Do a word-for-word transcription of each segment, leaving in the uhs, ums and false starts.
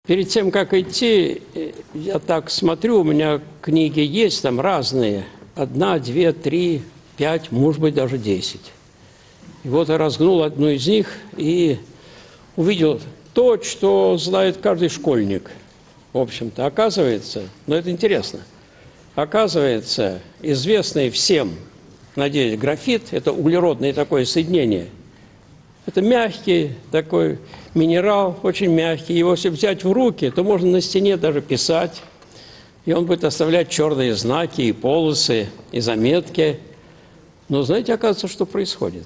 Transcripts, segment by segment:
Перед тем, как идти, я так смотрю, у меня книги есть там разные. Одна, две, три, пять, может быть, даже десять. И вот я разгнул одну из них и увидел то, что знает каждый школьник. В общем-то, оказывается, но это интересно, оказывается, известный всем, надеюсь, графит – это углеродное такое соединение. Это мягкий такой минерал, очень мягкий. Его если взять в руки, то можно на стене даже писать, и он будет оставлять черные знаки, и полосы, и заметки. Но знаете, оказывается, что происходит?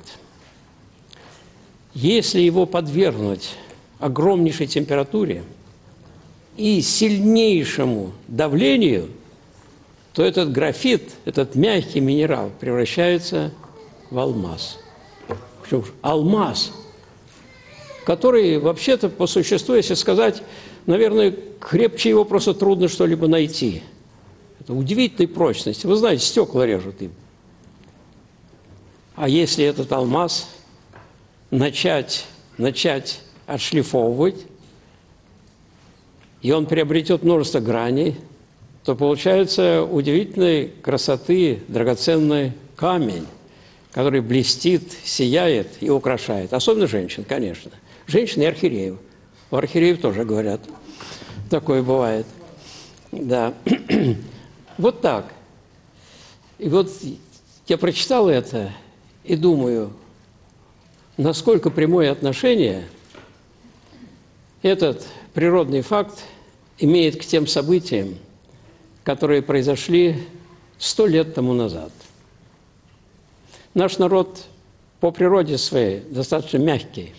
Если его подвергнуть огромнейшей температуре и сильнейшему давлению, то этот графит, этот мягкий минерал превращается в алмаз. Причем алмаз, который вообще-то по существу, если сказать, наверное, крепче его просто трудно что-либо найти. Это удивительной прочности. Вы знаете, стекла режут им. А если этот алмаз начать, начать отшлифовывать, и он приобретет множество граней, то получается удивительной красоты драгоценный камень, который блестит, сияет и украшает. Особенно женщин, конечно. Женщины и архиереев. У архиереев тоже говорят. Такое бывает. Да. Вот так. И вот я прочитал это и думаю, насколько прямое отношение этот природный факт имеет к тем событиям, которые произошли сто лет тому назад. Наш народ по природе своей достаточно мягкий,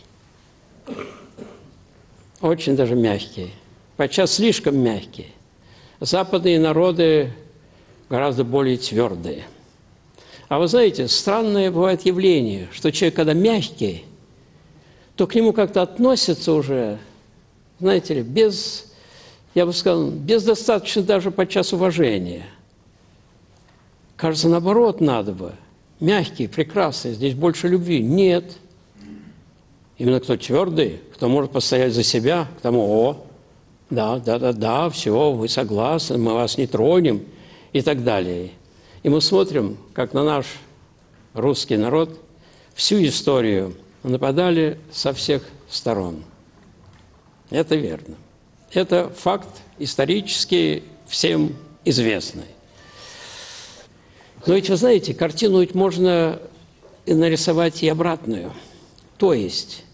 очень даже мягкий, подчас слишком мягкий. Западные народы гораздо более твердые. А вы знаете, странное бывает явление, что человек, когда мягкий, то к нему как-то относятся уже, знаете ли, без, я бы сказал, без достаточно даже подчас уважения. Кажется, наоборот, надо бы. Мягкий, прекрасный, здесь больше любви. Нет. Именно кто твердый, кто может постоять за себя, к тому, о, да, да, да, да, все, вы согласны, мы вас не тронем и так далее. И мы смотрим, как на наш русский народ всю историю нападали со всех сторон. Это верно. Это факт исторически всем известный. Но ведь, вы знаете, картину ведь можно нарисовать и обратную. То есть,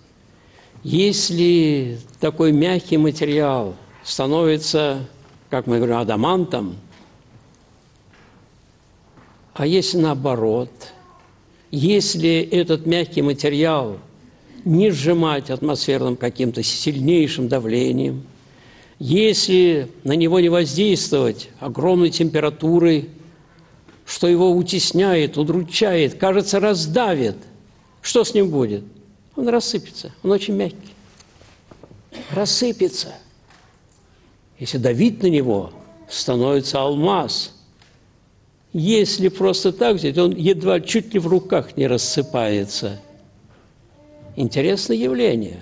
если такой мягкий материал становится, как мы говорим, адамантом, а если наоборот, если этот мягкий материал не сжимать атмосферным каким-то сильнейшим давлением, если на него не воздействовать огромной температурой, что его утесняет, удручает, кажется, раздавит, что с ним будет? Он рассыпется, он очень мягкий. Рассыпется. Если давить на него, становится алмаз. Если просто так взять, он едва чуть ли в руках не рассыпается. Интересное явление.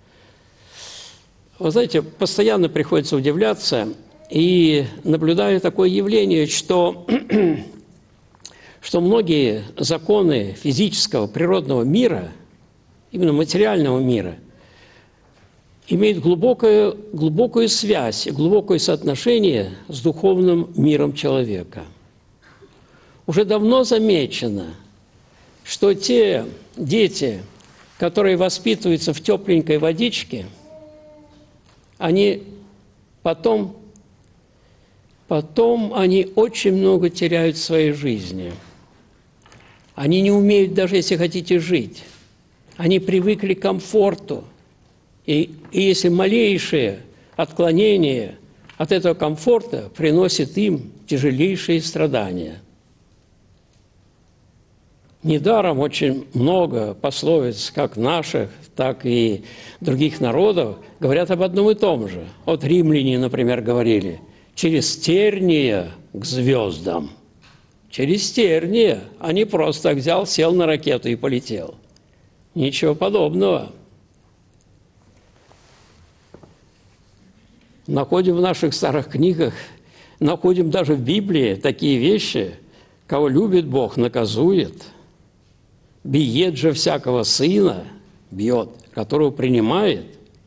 Вы знаете, постоянно приходится удивляться и наблюдаю такое явление, что, что многие законы физического, природного мира, именно материального мира, имеют глубокую, глубокую связь, глубокое соотношение с духовным миром человека. Уже давно замечено, что те дети, которые воспитываются в тепленькой водичке, они потом, потом они очень много теряют в своей жизни. Они не умеют даже, если хотите, жить. Они привыкли к комфорту. И, и если малейшее отклонение от этого комфорта приносит им тяжелейшие страдания. Недаром очень много пословиц, как наших, так и других народов, говорят об одном и том же. Вот римляне, например, говорили: «Через терния к звездам». Через терния, а не просто так взял, сел на ракету и полетел. Ничего подобного. находим в наших старых книгах, находим даже в Библии такие вещи: кого любит Бог, наказует, биет же всякого сына, бьет, которого принимает,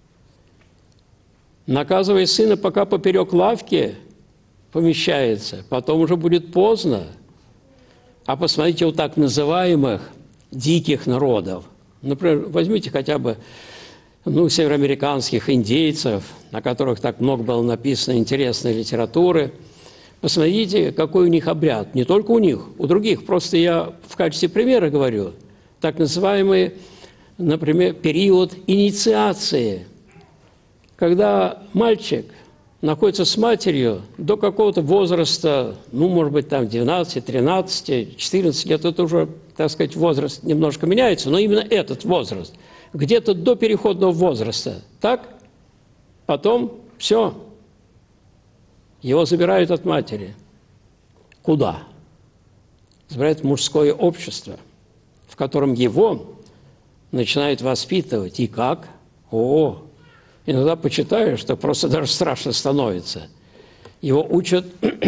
наказывая сына, пока поперек лавки помещается, потом уже будет поздно. А посмотрите, у так называемых диких народов, например, возьмите хотя бы ну, североамериканских индейцев, о которых так много было написано интересной литературы. Посмотрите, какой у них обряд. Не только у них, у других. Просто я в качестве примера говорю. Так называемый, например, период инициации, когда мальчик находится с матерью до какого-то возраста, ну, может быть, там двенадцать, тринадцать, четырнадцать лет, это уже, так сказать, возраст немножко меняется, но именно этот возраст, где-то до переходного возраста, так? Потом все, его забирают от матери. Куда? Забирают в мужское общество, в котором его начинают воспитывать. И как? О, иногда почитаешь, что просто даже страшно становится. Его учат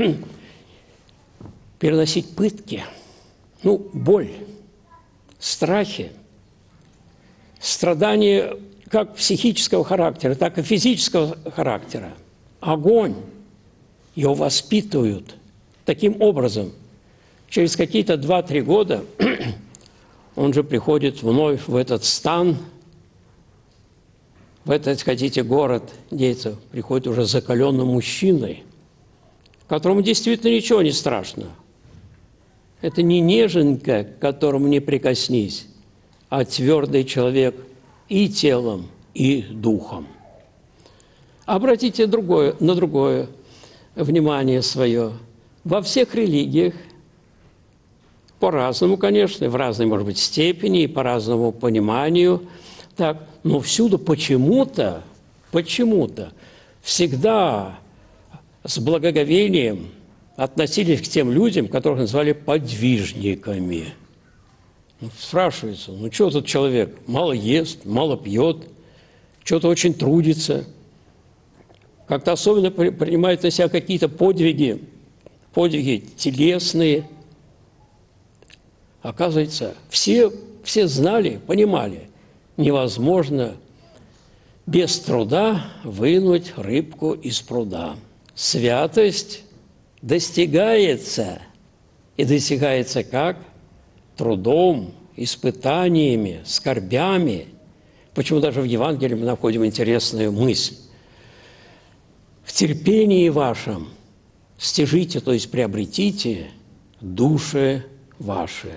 переносить пытки, ну, боль, страхи, страдания как психического характера, так и физического характера. Огонь. Его воспитывают таким образом. Через какие-то два-три года он же приходит вновь в этот стан, в этот, хотите, город Дейцев, приходит уже закаленным мужчиной, которому действительно ничего не страшно. Это не неженка, к которому не прикоснись, а твердый человек и телом, и духом. Обратите другое, на другое внимание свое. Во всех религиях, по-разному, конечно, в разной, может быть, степени, по разному пониманию, так, но всюду почему-то, почему-то всегда с благоговением относились к тем людям, которых называли подвижниками. Ну, спрашивается, ну что этот человек мало ест, мало пьет, что-то очень трудится, как-то особенно принимает на себя какие-то подвиги, подвиги телесные. Оказывается, все, все знали, понимали, невозможно без труда вынуть рыбку из пруда. Святость достигается. И достигается как? Трудом, испытаниями, скорбями. Почему даже в Евангелии мы находим интересную мысль. В терпении вашем стяжите, то есть приобретите души ваши.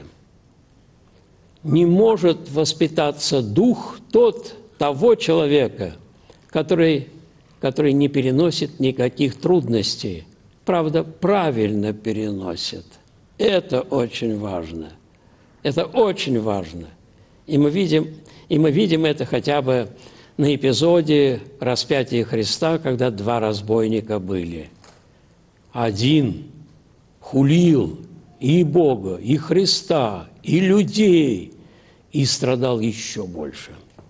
Не может воспитаться дух тот того человека, который, который не переносит никаких трудностей. Правда, правильно переносит. Это очень важно. Это очень важно. И мы видим, и мы видим это хотя бы на эпизоде распятия Христа, когда два разбойника были. Один хулил и Бога, и Христа, и людей, и страдал еще больше.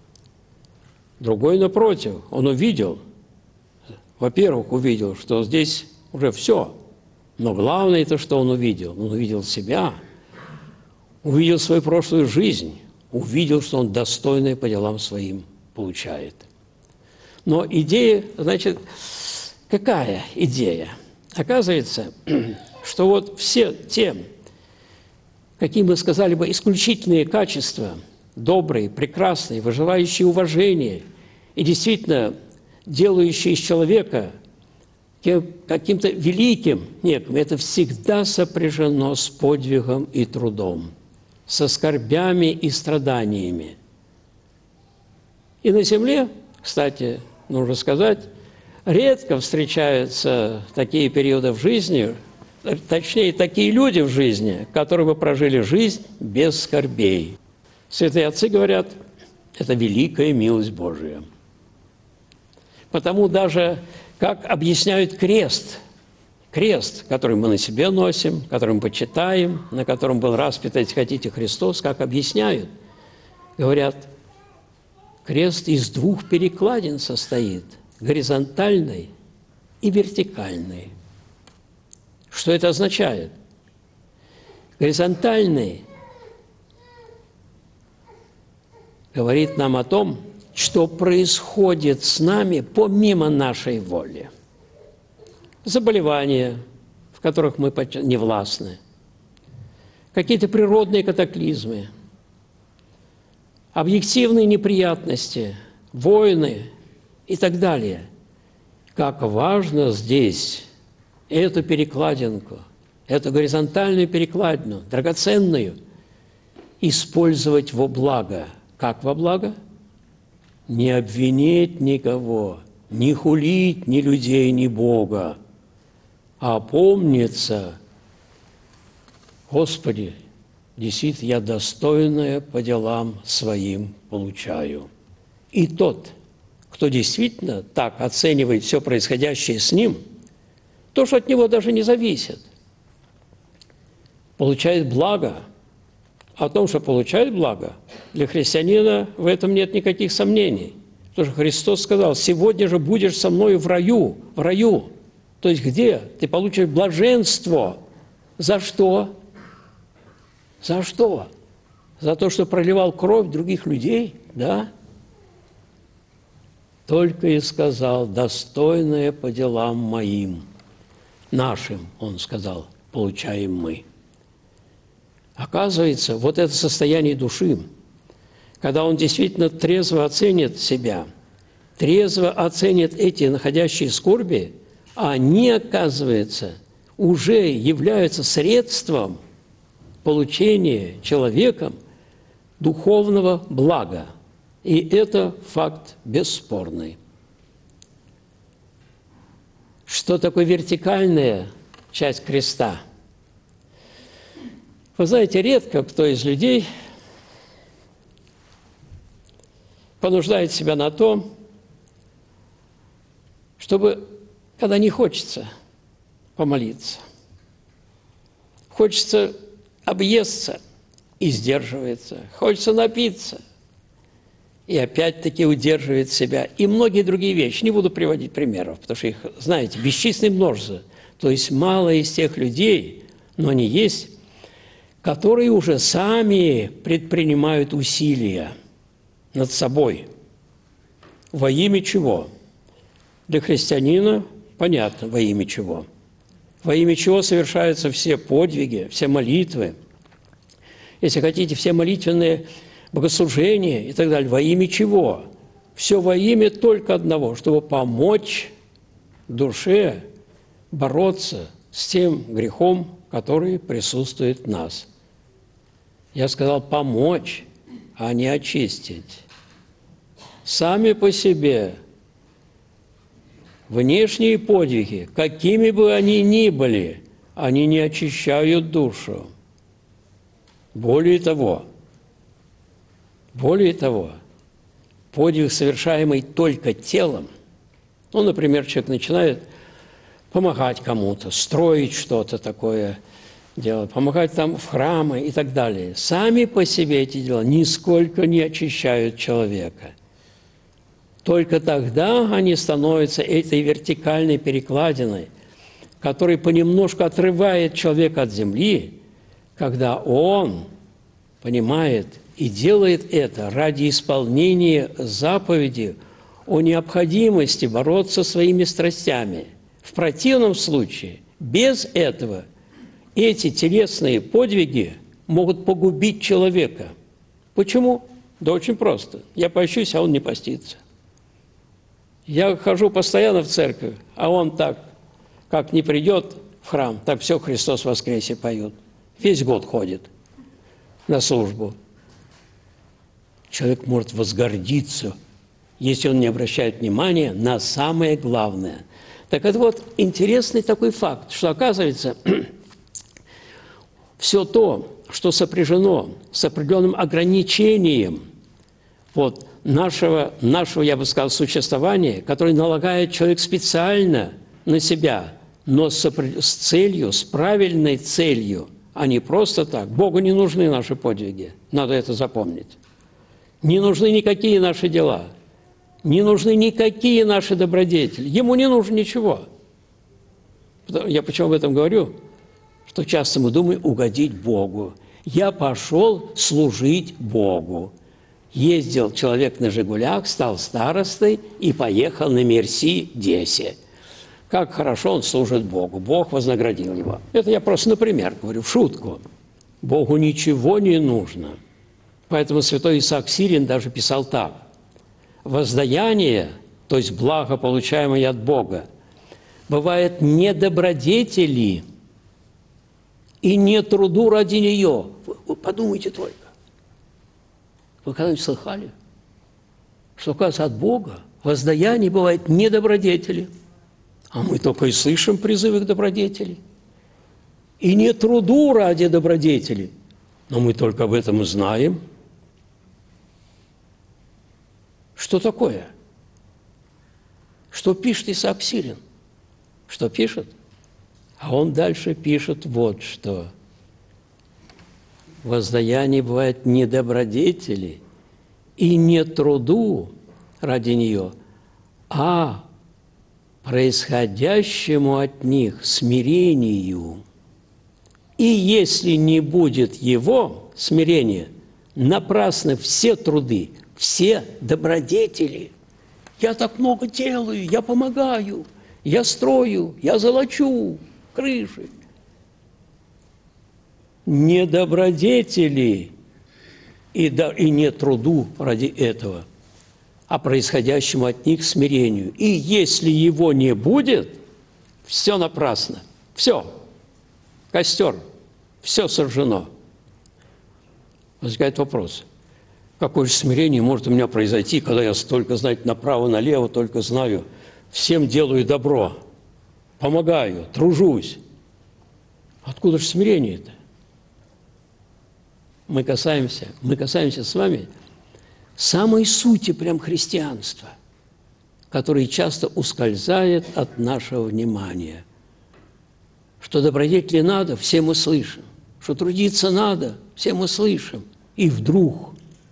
Другой, напротив, он увидел, во-первых, увидел, что здесь уже все. Но главное это, что он увидел. Он увидел себя, увидел свою прошлую жизнь, увидел, что он достойный по делам своим получает. Но идея, значит, какая идея? Оказывается, что вот все те, какие мы сказали бы, исключительные качества, добрые, прекрасные, вызывающие уважение и действительно делающие из человека каким-то великим неким, это всегда сопряжено с подвигом и трудом, со скорбями и страданиями. И на земле, кстати, нужно сказать, редко встречаются такие периоды в жизни, точнее, такие люди в жизни, которые бы прожили жизнь без скорбей. Святые отцы говорят, это великая милость Божия. Потому даже, как объясняют крест, крест, который мы на себе носим, который мы почитаем, на котором был распят, если хотите, Христос, как объясняют, говорят, крест из двух перекладин состоит, горизонтальной и вертикальный. Что это означает? Горизонтальный говорит нам о том, что происходит с нами помимо нашей воли. Заболевания, в которых мы не властны, какие-то природные катаклизмы, объективные неприятности, войны и так далее. Как важно здесь эту перекладинку, эту горизонтальную перекладину, драгоценную, использовать во благо. Как во благо? Не обвинить никого, не хулить ни людей, ни Бога, а помниться: Господи, действительно, я достойное по делам своим получаю. И тот, кто действительно так оценивает все происходящее с ним, то, что от него даже не зависит, получает благо. О том, что получает благо, для христианина в этом нет никаких сомнений. Потому что Христос сказал: «Сегодня же будешь со мной в раю». В раю. То есть где? Ты получишь блаженство. За что? За что? За то, что проливал кровь других людей? Да? Только и сказал: «Достойное по делам моим». Нашим, он сказал, получаем мы. Оказывается, вот это состояние души, когда он действительно трезво оценит себя, трезво оценит эти находящие скорби, они, оказывается, уже являются средством получения человеком духовного блага. И это факт бесспорный. Что такое вертикальная часть креста? Вы знаете, редко кто из людей понуждает себя на то, чтобы, когда не хочется помолиться, хочется объесться и сдерживается, хочется напиться и опять-таки удерживает себя. И многие другие вещи. Не буду приводить примеров, потому что их, знаете, бесчисленное множество. То есть мало из тех людей, но они есть, которые уже сами предпринимают усилия над собой. Во имя чего? Для христианина понятно, во имя чего. Во имя чего совершаются все подвиги, все молитвы, если хотите, все молитвенные богослужения и так далее. Во имя чего? Все во имя только одного, чтобы помочь душе бороться с тем грехом, который присутствует в нас. Я сказал помочь, а не очистить. Сами по себе внешние подвиги, какими бы они ни были, они не очищают душу. Более того, более того, подвиг, совершаемый только телом, ну, например, человек начинает помогать кому-то, строить что-то такое, делать, помогать там в храмы и так далее. Сами по себе эти дела нисколько не очищают человека. Только тогда они становятся этой вертикальной перекладиной, которая понемножку отрывает человека от земли, когда он понимает и делает это ради исполнения заповеди о необходимости бороться со своими страстями. В противном случае, без этого, эти телесные подвиги могут погубить человека. Почему? Да очень просто. Я пощусь, а он не постится. Я хожу постоянно в церковь, а он так, как не придет в храм, так все «Христос воскресе» поют. Весь год ходит на службу. Человек может возгордиться, если он не обращает внимания на самое главное. Так это вот интересный такой факт, что оказывается, все то, что сопряжено с определенным ограничением вот, нашего, нашего, я бы сказал, существования, которое налагает человек специально на себя, но с, с целью, с правильной целью, а не просто так. Богу не нужны наши подвиги, надо это запомнить. Не нужны никакие наши дела, не нужны никакие наши добродетели. Ему не нужно ничего. Я почему об этом говорю? Что часто мы думаем угодить Богу. Я пошел служить Богу. Ездил человек на «Жигулях», стал старостой и поехал на «Мерси-десять». Как хорошо он служит Богу. Бог вознаградил его. Это я просто например говорю, в шутку. Богу ничего не нужно. Поэтому святой Исаак Сирин даже писал так. Воздаяние, то есть благо, получаемое от Бога, бывает не добродетели и не труду ради нее. Вы, вы подумайте только. Вы когда-нибудь слыхали, что, оказывается, от Бога воздаяние бывает не добродетели, а мы только и слышим призывы к добродетели. И не труду ради добродетели, но мы только об этом и знаем. Что такое? Что пишет Исаак Сирин? Что пишет? А он дальше пишет вот что. Воздаяние бывает не добродетели и не труду ради нее, а происходящему от них смирению. И если не будет его смирения, напрасны все труды, все добродетели. Я так много делаю, я помогаю, я строю, я золочу крыши. Не добродетели и, да, и не труду ради этого, а происходящему от них смирению. И если его не будет, все напрасно, все, костер, все сожжено. Возникает вопрос, какое же смирение может у меня произойти, когда я столько, знаете, направо-налево только знаю, всем делаю добро, помогаю, тружусь. Откуда же смирение-то? Мы касаемся, мы касаемся с вами самой сути прям христианства, которое часто ускользает от нашего внимания. Что добродетели надо, все мы слышим. Что трудиться надо, все мы слышим. И вдруг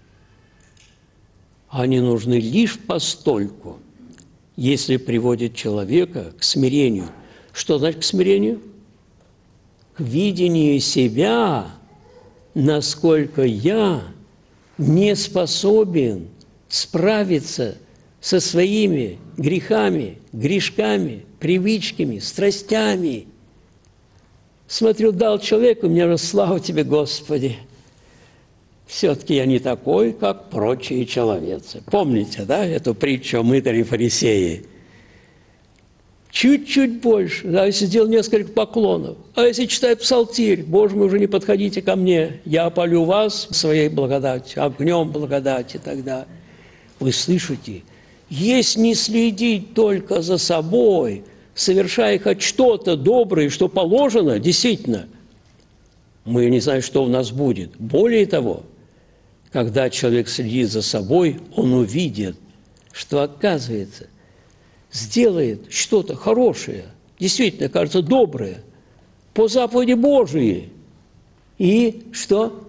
они нужны лишь постольку, если приводят человека к смирению. Что значит к смирению? К видению себя, насколько я не способен справиться со своими грехами, грешками, привычками, страстями. Смотрю, дал человеку, мне же слава тебе, Господи. Все-таки я не такой, как прочие человецы. Помните, да, эту притчу о мытаре и фарисее? Чуть-чуть больше, да, если сделал несколько поклонов. А если читаю псалтирь, Боже мой, уже не подходите ко мне, я опалю вас своей благодатью, огнем благодати тогда. Вы слышите, если не следить только за собой, совершая хоть что-то доброе, что положено, действительно, мы не знаем, что у нас будет. Более того, когда человек следит за собой, он увидит, что, оказывается, сделает что-то хорошее, действительно, кажется, доброе, по заповеди Божией. И что?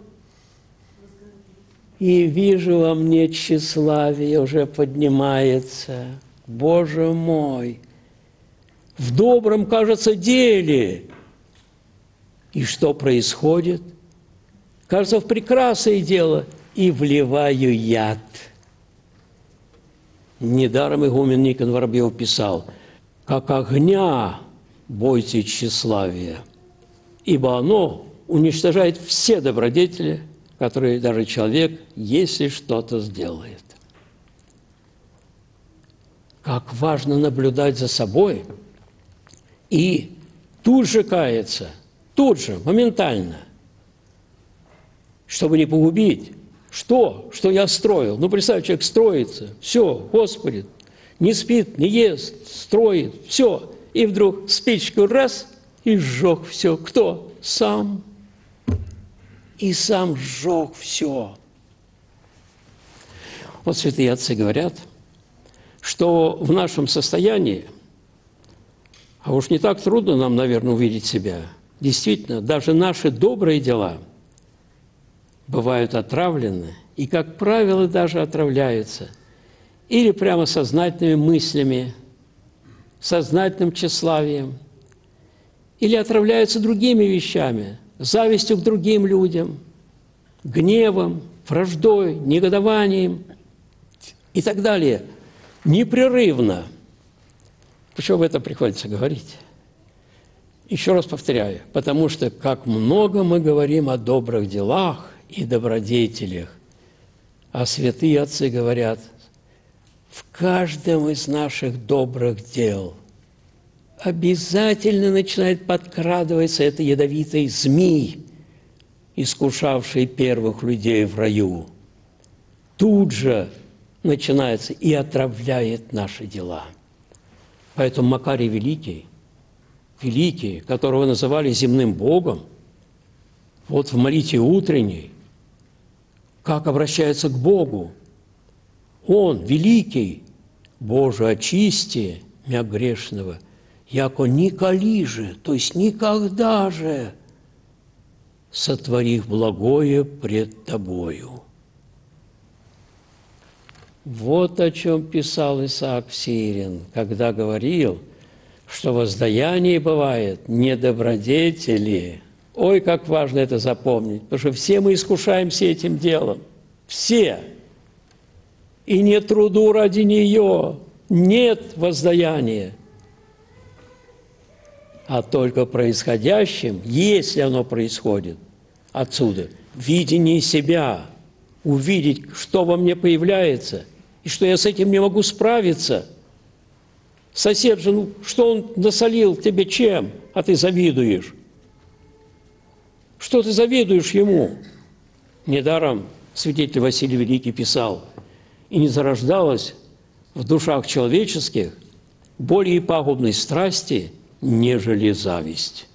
И вижу во мне тщеславие уже поднимается. Боже мой! В добром, кажется, деле. И что происходит? Кажется, в прекрасное дело. И вливаю яд. Недаром игумен Никон Воробьев писал, «Как огня бойтесь тщеславия, ибо оно уничтожает все добродетели, которые даже человек, если что-то сделает». Как важно наблюдать за собой и тут же каяться, тут же, моментально, чтобы не погубить. Что? Что я строил? Ну, представь, человек строится, все, Господи, не спит, не ест, строит, все. И вдруг спичку раз и сжег все. Кто? Сам. И сам сжег все. Вот святые отцы говорят, что в нашем состоянии, а уж не так трудно нам, наверное, увидеть себя, действительно, даже наши добрые дела бывают отравлены и, как правило, даже отравляются или прямо сознательными мыслями, сознательным тщеславием, или отравляются другими вещами, завистью к другим людям, гневом, враждой, негодованием и так далее. Непрерывно. Почему об этом приходится говорить? Еще раз повторяю, потому что как много мы говорим о добрых делах и добродетелях, а святые отцы говорят, в каждом из наших добрых дел обязательно начинает подкрадываться это ядовитый змей, искушавший первых людей в раю. Тут же начинается и отравляет наши дела. Поэтому Макарий Великий, Великий, которого называли земным Богом, вот в молитве утренней, как обращается к Богу. Он, Великий, Боже, очисти мя грешного, яко николи же, то есть никогда же сотворих благое пред Тобою. Вот о чем писал Исаак Сирин, когда говорил, что воздаяние бывает не добродетели. Ой, как важно это запомнить, потому что все мы искушаемся этим делом. Все. И нет труду ради нее, нет воздаяния. А только происходящим, если оно происходит, отсюда, видение себя, увидеть, что во мне появляется, и что я с этим не могу справиться. Сосед же, ну, что он насолил тебе чем, а ты завидуешь? Что ты завидуешь ему? Недаром святитель Василий Великий писал, и не зарождалось в душах человеческих более пагубной страсти, нежели зависть.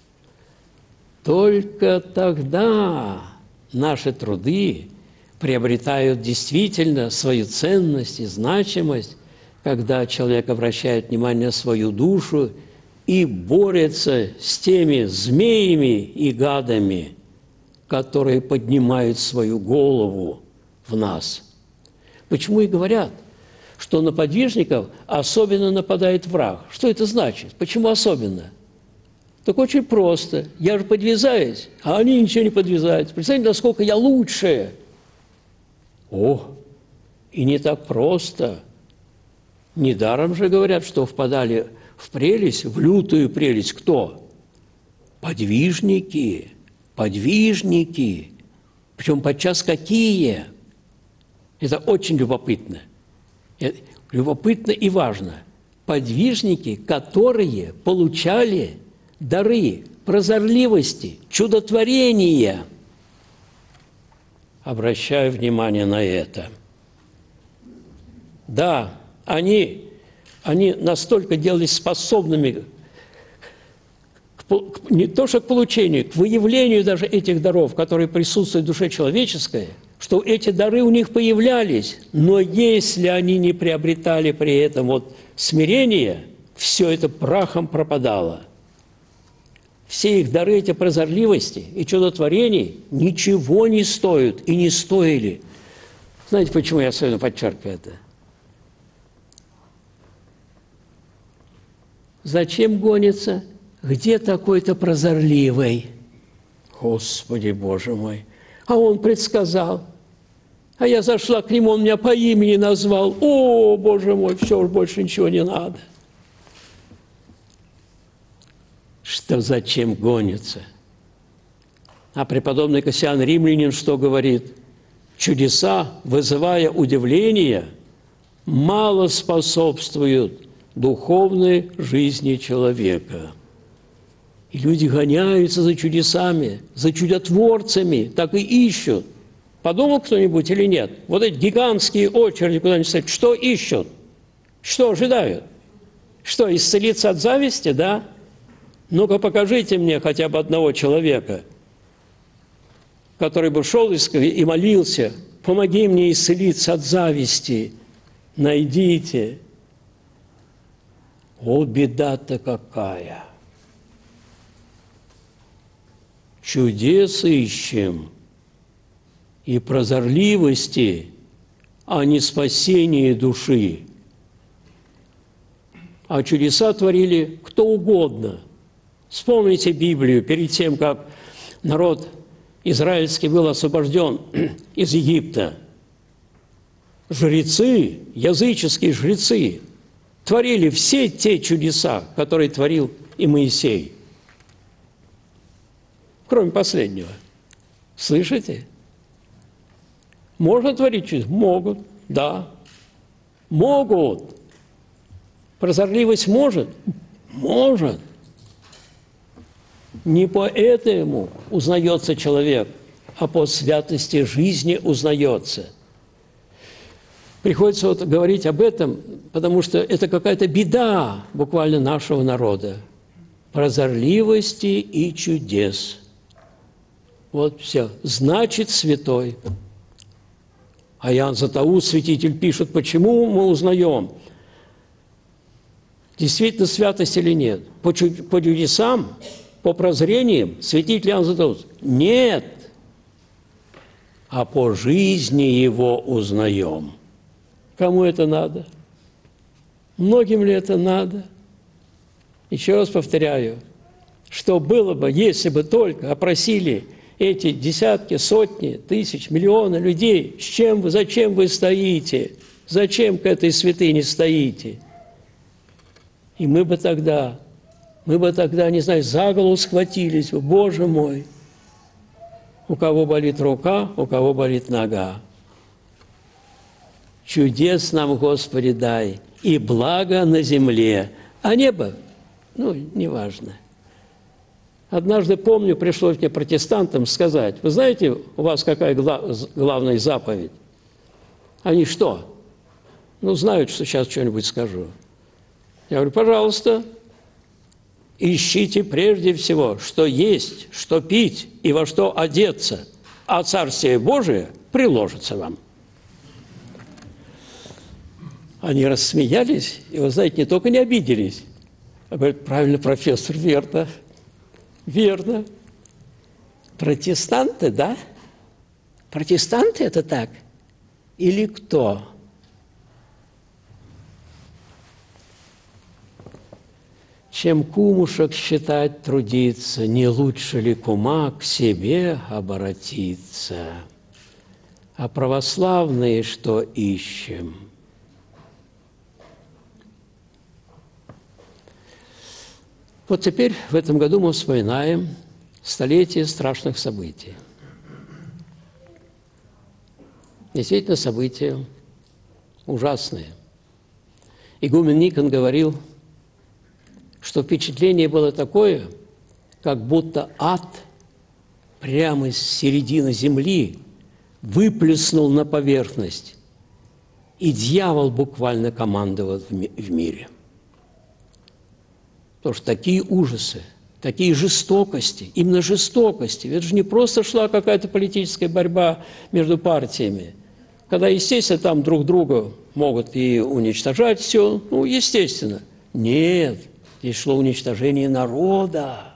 Только тогда наши труды приобретают действительно свою ценность и значимость, когда человек обращает внимание на свою душу и борется с теми змеями и гадами, которые поднимают свою голову в нас. Почему и говорят, что на подвижников особенно нападает враг? Что это значит? Почему особенно? Так очень просто. Я же подвязаюсь, а они ничего не подвязаются. Представьте, насколько я лучше. О, и не так просто. Недаром же говорят, что впадали в прелесть, в лютую прелесть кто? Подвижники, подвижники. Причем подчас какие? Это очень любопытно. Это любопытно и важно. Подвижники, которые получали дары прозорливости, чудотворения. Обращаю внимание на это. Да, они, они настолько делались способными к, к, не то что к получению, к выявлению даже этих даров, которые присутствуют в душе человеческой, что эти дары у них появлялись, но если они не приобретали при этом вот смирение, все это прахом пропадало. Все их дары, эти прозорливости и чудотворений ничего не стоят и не стоили. Знаете, почему я особенно подчеркиваю это? Зачем гонится? Где такой-то прозорливый? Господи, Боже мой! А он предсказал. А я зашла к нему, он меня по имени назвал. О, Боже мой, все, уж больше ничего не надо. Что зачем гонится? А преподобный Кассиан Римлянин что говорит? Чудеса, вызывая удивление, мало способствуют духовной жизни человека. И люди гоняются за чудесами, за чудотворцами, так и ищут. Подумал кто-нибудь или нет? Вот эти гигантские очереди куда-нибудь стоят. Что ищут? Что ожидают? Что, исцелиться от зависти, да? Ну-ка покажите мне хотя бы одного человека, который бы шел и молился, помоги мне исцелиться от зависти, найдите. О, беда-то какая! Чудес ищем и прозорливости, а не спасение души. А чудеса творили кто угодно. Вспомните Библию перед тем, как народ израильский был освобожден из Египта. Жрецы, языческие жрецы, творили все те чудеса, которые творил и Моисей. Кроме последнего. Слышите? Можно творить чудеса? Могут, да. Могут. Прозорливость может? Может. Не по этому узнается человек, а по святости жизни узнается. Приходится вот говорить об этом, потому что это какая-то беда буквально нашего народа. Прозорливости и чудес. Вот все. Значит, святой. А Иоанн Златоуст, святитель, пишет, почему мы узнаем, действительно святость или нет. По, чуд по чудесам, по прозрениям, святитель Иоанн Златоуст. Нет. А по жизни его узнаем. Кому это надо? Многим ли это надо? Еще раз повторяю, что было бы, если бы только опросили эти десятки, сотни, тысяч, миллионы людей, с чем вы, зачем вы стоите, зачем к этой святыне стоите? И мы бы тогда, мы бы тогда, не знаю, за голову схватились бы, Боже мой, у кого болит рука, у кого болит нога. Чудес нам, Господи, дай, и благо на земле, а небо, ну, неважно. Однажды, помню, пришлось мне протестантам сказать, вы знаете, у вас какая главная заповедь? Они что? Ну, знают, что сейчас что-нибудь скажу. Я говорю, пожалуйста, ищите прежде всего, что есть, что пить и во что одеться, а Царствие Божие приложится вам. Они рассмеялись, и, вы знаете, не только не обиделись, а говорят, правильно, профессор, верно, верно. Протестанты, да? Протестанты это так? Или кто? Чем кумушек считать трудиться, не лучше ли кума к себе обратиться? А православные что ищем? Вот теперь в этом году мы вспоминаем столетие страшных событий. Действительно, события ужасные. Игумен Никон говорил, что впечатление было такое, как будто ад прямо из середины земли выплеснул на поверхность, и дьявол буквально командовал в мире. Потому что такие ужасы, такие жестокости, именно жестокости. Это же не просто шла какая-то политическая борьба между партиями, когда, естественно, там друг друга могут и уничтожать все, ну, естественно. Нет, здесь шло уничтожение народа.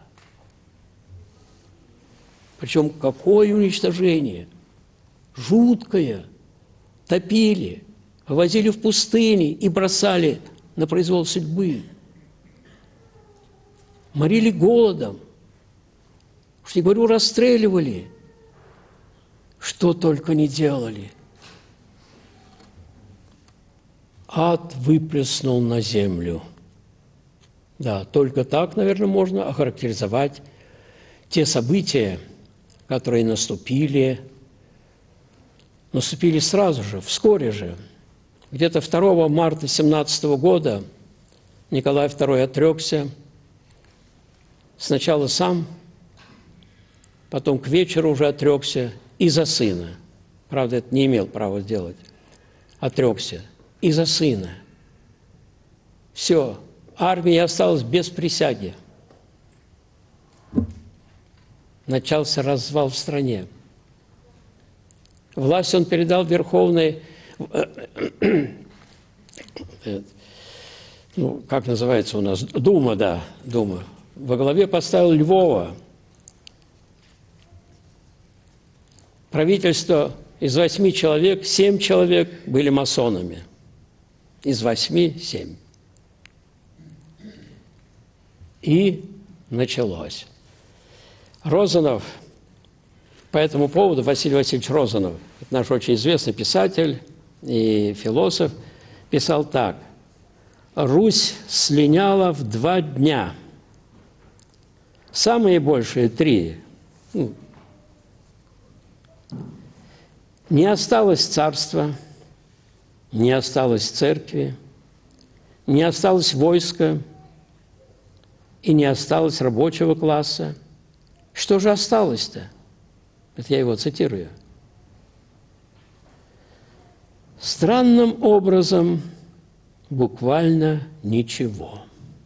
Причем какое уничтожение? Жуткое. Топили, вывозили в пустыни и бросали на произвол судьбы. Морили голодом, уж не говорю, расстреливали, что только не делали. Ад выплеснул на землю. Да, только так, наверное, можно охарактеризовать те события, которые наступили, наступили сразу же, вскоре же. Где-то второго марта семнадцатого года Николай второй отрекся. Сначала сам, потом к вечеру уже отрекся и за сына. Правда, это не имел права сделать. Отрекся и за сына. Все, армия осталась без присяги. Начался развал в стране. Власть он передал Верховной, ну, как называется у нас, Дума, да, Дума. Во главе поставил Львова. Правительство из восьми человек, семь человек были масонами. Из восьми – семь. И началось. Розанов по этому поводу, Василий Васильевич Розанов, наш очень известный писатель и философ, писал так: «Русь слиняла в два дня, самые большие три. Ну, не осталось царства, не осталось церкви, не осталось войска и не осталось рабочего класса. Что же осталось-то?» Это я его цитирую. Странным образом буквально ничего.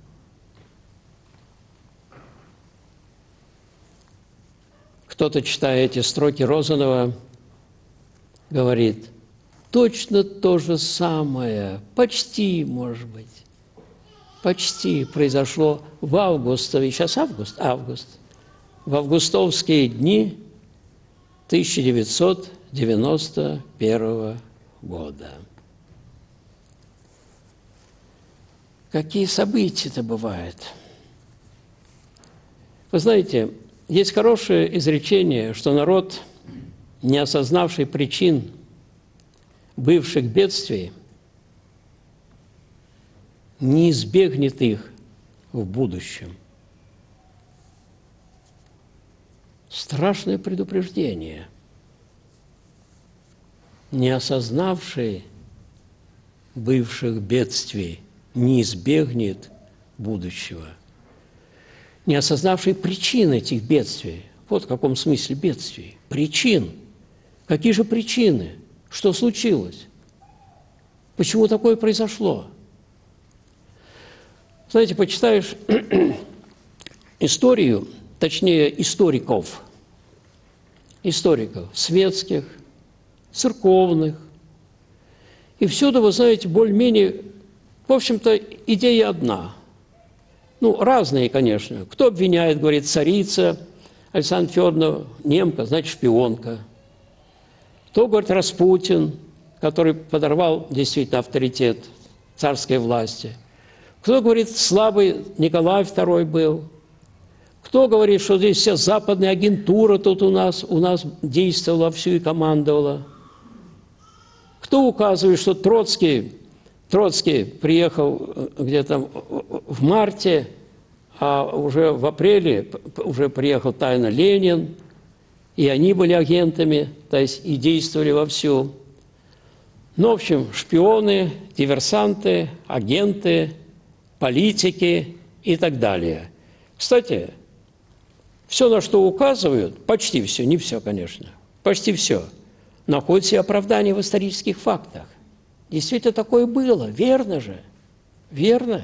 Кто-то, читая эти строки Розанова, говорит: точно то же самое, почти, может быть, почти произошло в августове, сейчас август, август, в августовские дни тысяча девятьсот девяносто первого года. Какие события-то бывают? Вы знаете, есть хорошее изречение, что народ, не осознавший причин бывших бедствий, не избегнет их в будущем. Страшное предупреждение. Не осознавший бывших бедствий не избегнет будущего. Не осознавший причин этих бедствий. Вот в каком смысле бедствий. Причин. Какие же причины? Что случилось? Почему такое произошло? Знаете, почитаешь историю, точнее, историков, историков светских, церковных, и всюду, вы знаете, более-менее, в общем-то, идея одна. Ну, разные, конечно. Кто обвиняет, говорит, царица Александра Федоровна, немка, значит, шпионка. Кто, говорит, Распутин, который подорвал действительно авторитет царской власти. Кто говорит, слабый Николай второй был. Кто говорит, что здесь вся западная агентура тут у нас, у нас действовала всю и командовала. Кто указывает, что Троцкий, Троцкий приехал где-то в марте, а уже в апреле уже приехал тайно Ленин, и они были агентами, то есть и действовали вовсю. Ну, в общем, шпионы, диверсанты, агенты, политики и так далее. Кстати, все, на что указывают, почти все, не все, конечно, почти все, находит себе оправдание в исторических фактах. Действительно, такое было, верно же, верно.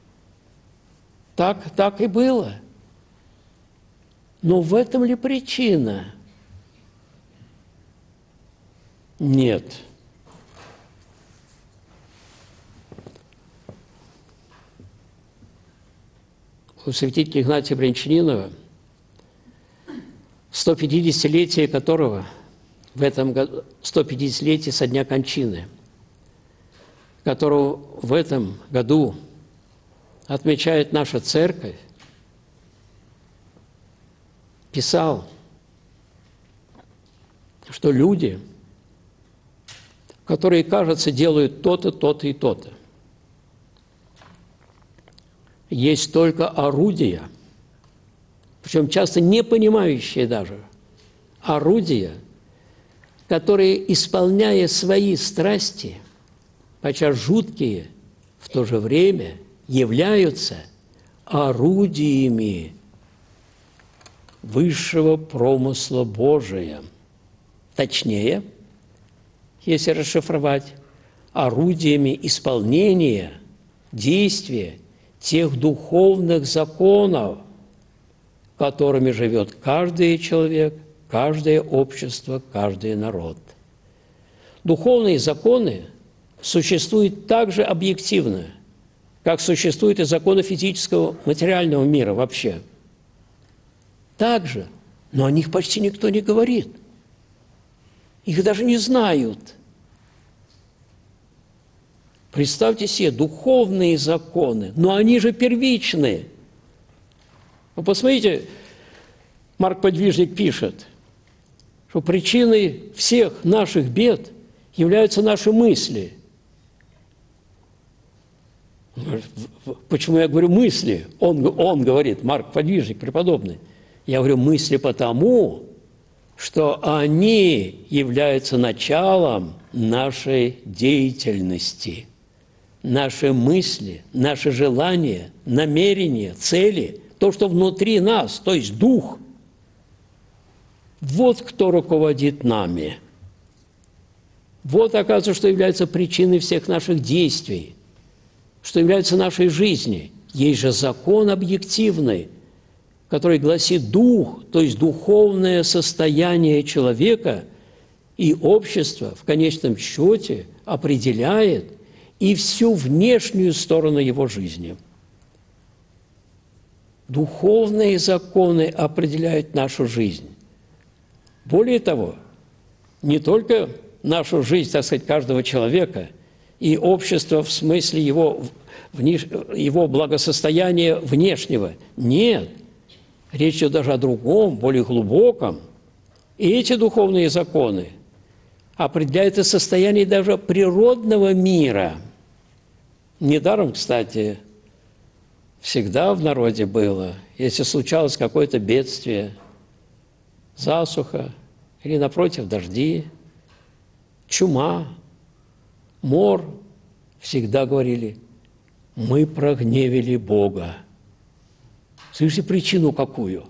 Так, так и было. Но в этом ли причина? Нет. У святителя Игнатия Брянчанинова, сто пятидесятилетие которого в этом году, сто пятидесятилетие со дня кончины, которого в этом году отмечает наша церковь, писал, что люди, которые, кажется, делают то-то, то-то и то-то, есть только орудия, причем часто не понимающие даже, орудия, которые, исполняя свои страсти, подчас жуткие, в то же время являются орудиями высшего промысла Божия. Точнее, если расшифровать, орудиями исполнения, действия тех духовных законов, которыми живет каждый человек, каждое общество, каждый народ. Духовные законы существуют так же объективно, как существуют и законы физического, материального мира вообще. Так же, но о них почти никто не говорит. Их даже не знают. Представьте себе, духовные законы, но они же первичны. Вы посмотрите, Марк Подвижник пишет, что причиной всех наших бед являются наши мысли. Почему я говорю мысли? Он, он говорит, Марк Подвижник, преподобный. Я говорю мысли потому, что они являются началом нашей деятельности. Наши мысли, наши желания, намерения, цели, то, что внутри нас, то есть дух, вот кто руководит нами. Вот, оказывается, что является причиной всех наших действий, что является нашей жизнью. Есть же закон объективный, который гласит дух, то есть духовное состояние человека и общество в конечном счете определяет и всю внешнюю сторону его жизни. Духовные законы определяют нашу жизнь. Более того, не только нашу жизнь, так сказать, каждого человека и общество в смысле его, внеш... его благосостояния внешнего. Нет. Речь идет даже о другом, более глубоком. И эти духовные законы определяют и состояние даже природного мира. Недаром, кстати, всегда в народе было, если случалось какое-то бедствие, засуха или, напротив, дожди, чума, мор, всегда говорили, мы прогневили Бога. Слышите причину какую?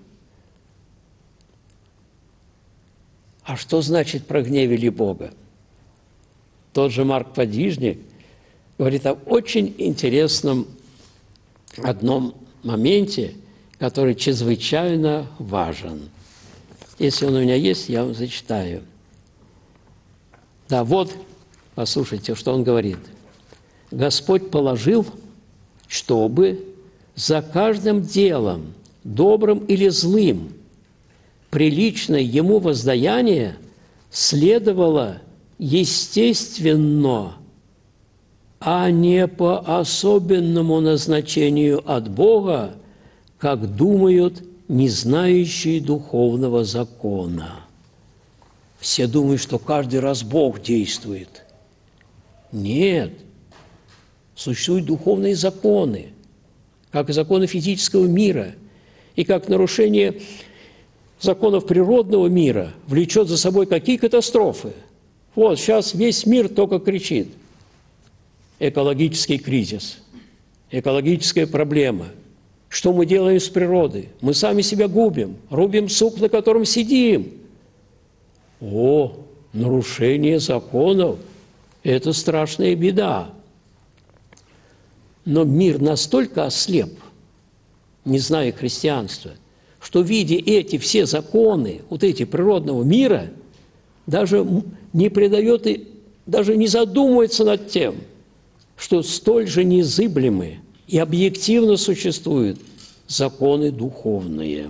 А что значит прогневили Бога? Тот же Марк Подвижник говорит о очень интересном одном моменте, который чрезвычайно важен. Если он у меня есть, я вам зачитаю. Да, вот, послушайте, что он говорит. Господь положил, чтобы за каждым делом, добрым или злым, приличное ему воздаяние следовало естественно, а не по особенному назначению от Бога, как думают не знающие духовного закона. Все думают, что каждый раз Бог действует. Нет. Существуют духовные законы, как и законы физического мира, и как нарушение законов природного мира влечет за собой какие катастрофы. Вот сейчас весь мир только кричит. Экологический кризис, экологическая проблема. Что мы делаем с природой? Мы сами себя губим, рубим сук, на котором сидим. О, нарушение законов – это страшная беда. Но мир настолько ослеп, не зная христианства, что, видя эти все законы, вот эти природного мира, даже не придает и даже не задумывается над тем, что столь же незыблемы и объективно существуют законы духовные.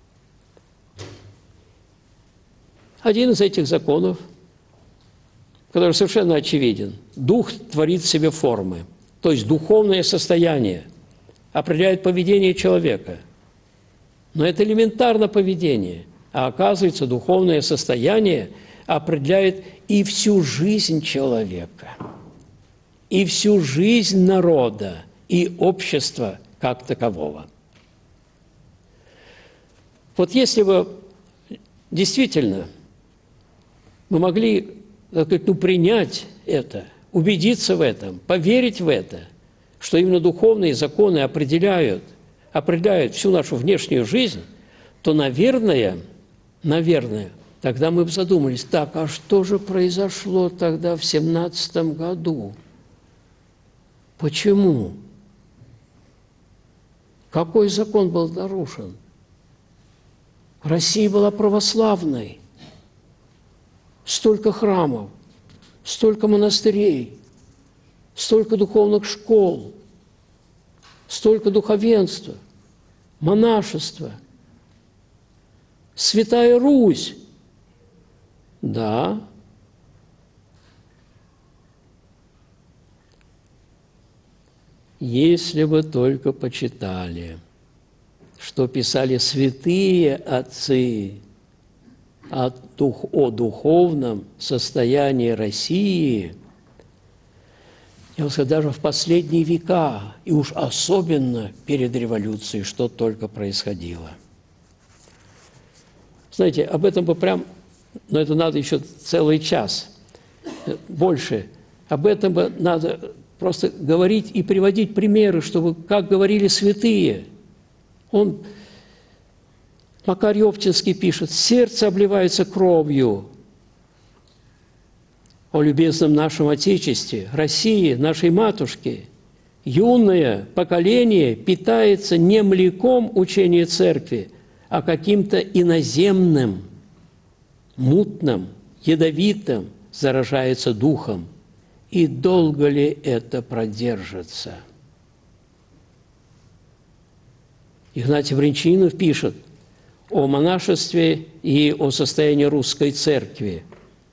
Один из этих законов, который совершенно очевиден, дух творит в себе формы, то есть духовное состояние определяет поведение человека. Но это элементарно поведение, а оказывается, духовное состояние определяет и всю жизнь человека, и всю жизнь народа, и общества как такового. Вот если бы действительно мы могли, так сказать, ну, принять это, убедиться в этом, поверить в это, что именно духовные законы определяют, определяют всю нашу внешнюю жизнь, то, наверное, наверное, тогда мы бы задумались, так, а что же произошло тогда в семнадцатом году? Почему? Какой закон был нарушен? Россия была православной. Столько храмов, столько монастырей, столько духовных школ, столько духовенства, монашества. Святая Русь. Да. Если бы только почитали, что писали святые отцы о, дух, о духовном состоянии России, я бы сказал, даже в последние века, и уж особенно перед революцией, что только происходило. Знаете, об этом бы прям, но это надо еще целый час, больше. Об этом бы надо просто говорить и приводить примеры, чтобы, как говорили святые. Он, Макарий Оптинский пишет: «Сердце обливается кровью о любезном нашем Отечестве, России, нашей матушке. Юное поколение питается не млеком учения Церкви, а каким-то иноземным, мутным, ядовитым, заражается духом. И долго ли это продержится?» Игнатий Бринчанинов пишет о монашестве и о состоянии русской церкви.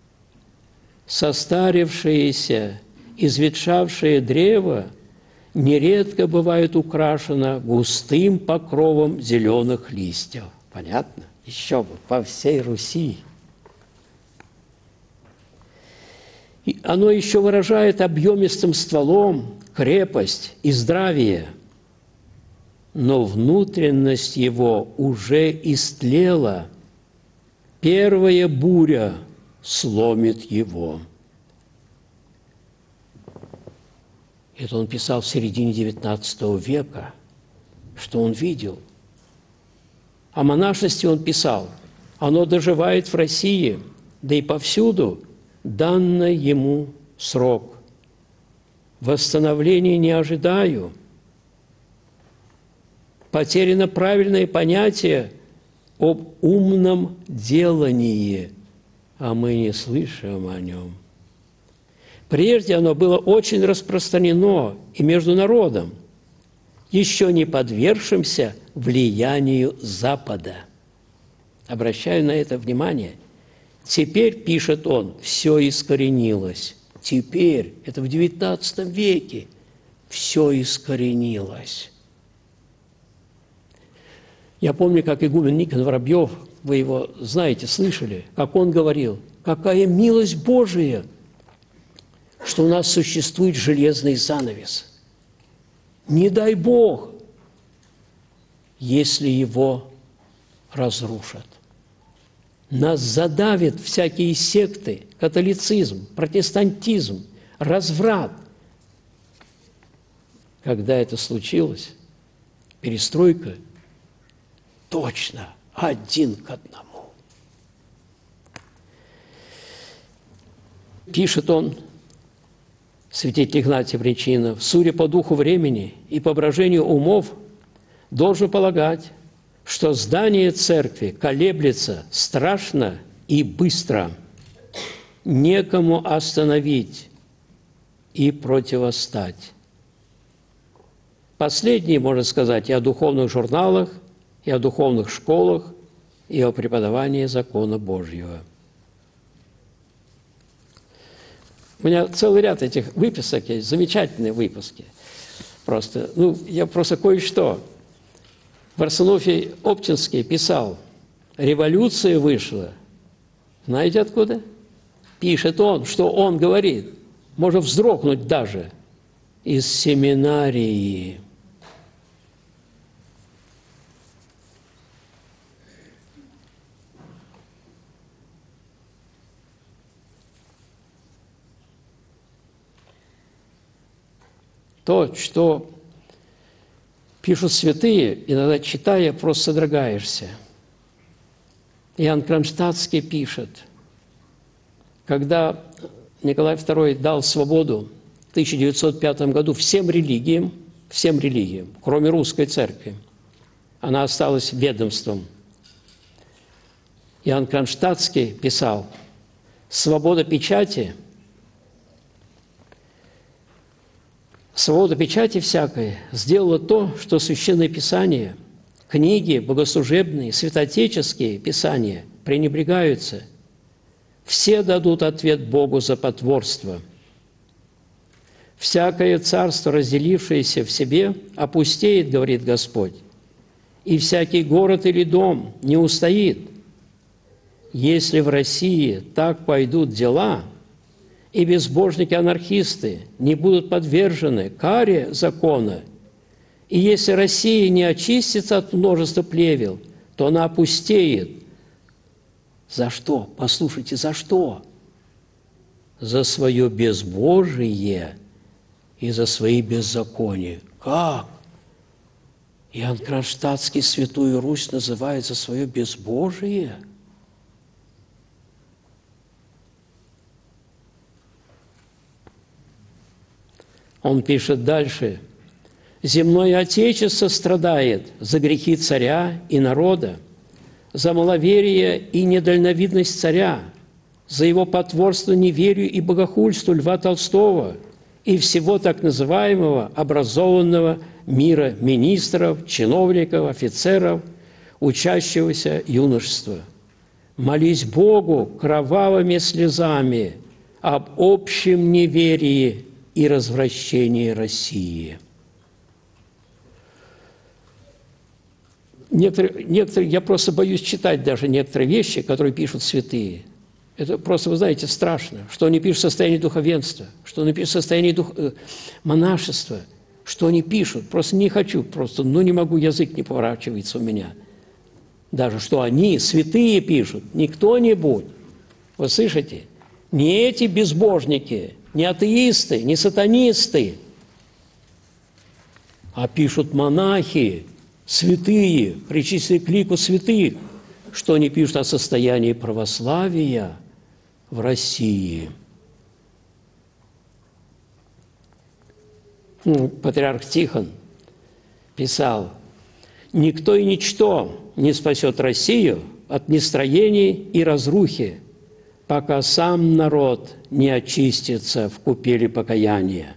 «Состарившееся, изветшавшее древо нередко бывает украшено густым покровом зеленых листьев». Понятно? Еще бы, по всей Руси. И оно еще выражает объемистым стволом крепость и здравие, но внутренность его уже истлела, первая буря сломит его. Это он писал в середине девятнадцатого века, что он видел. О монашестве он писал: оно доживает в России, да и повсюду данный ему срок. Восстановления не ожидаю. Потеряно правильное понятие об умном делании, а мы не слышим о нем. Прежде оно было очень распространено и между народом, еще не подвергшимся влиянию Запада. Обращаю на это внимание. Теперь, пишет он, все искоренилось. Теперь, это в девятнадцатом веке, все искоренилось. Я помню, как игумен Никон Воробьев, вы его знаете, слышали, как он говорил: какая милость Божия, что у нас существует железный занавес. Не дай Бог, если его разрушат. Нас задавят всякие секты, католицизм, протестантизм, разврат. Когда это случилось, перестройка, точно один к одному. Пишет он, святитель Игнатий Бринчанинов: «Судя по духу времени и по брожению умов, должен полагать, что здание церкви колеблется страшно и быстро, некому остановить и противостать». Последнее можно сказать и о духовных журналах, и о духовных школах, и о преподавании закона Божьего. У меня целый ряд этих выписок есть, замечательные выпуски. Просто, ну, я просто кое-что. Варсонофий Оптинский писал: «Революция вышла». Знаете откуда? Пишет он, что он говорит, можно вздрогнуть даже, из семинарии. То, что пишут святые, иногда читая, просто содрогаешься. Иоанн Кронштадтский пишет: когда Николай второй дал свободу в тысяча девятьсот пятом году всем религиям, всем религиям, кроме русской церкви, она осталась ведомством. Иоанн Кронштадтский писал: свобода печати, свобода печати всякой сделала то, что Священное Писание, книги богослужебные, святоотеческие писания пренебрегаются. Все дадут ответ Богу за потворство. Всякое царство, разделившееся в себе, опустеет, говорит Господь, и всякий город или дом не устоит. Если в России так пойдут дела, и безбожники-анархисты не будут подвержены каре закона, и если Россия не очистится от множества плевел, то она опустеет. За что? Послушайте, за что? За свое безбожие и за свои беззакония. Как? Иоанн Кронштадтский Святую Русь называет за свое безбожие? Он пишет дальше. «Земное Отечество страдает за грехи царя и народа, за маловерие и недальновидность царя, за его потворство неверию и богохульству Льва Толстого и всего так называемого образованного мира министров, чиновников, офицеров, учащегося юношества. Молись Богу кровавыми слезами об общем неверии и развращении России». Некоторые, некоторые, я просто боюсь читать даже некоторые вещи, которые пишут святые. Это просто, вы знаете, страшно, что они пишут в состоянии духовенства, что они пишут в состоянии дух... монашества, что они пишут. Просто не хочу, просто, ну не могу, язык не поворачивается у меня. Даже что они, святые, пишут, не кто-нибудь. Вы слышите? Не эти безбожники, не атеисты, не сатанисты, а пишут монахи, святые, причисленные к лику святых, что они пишут о состоянии православия в России. Патриарх Тихон писал: «Никто и ничто не спасет Россию от нестроений и разрухи, пока сам народ не очистится в купели покаяния.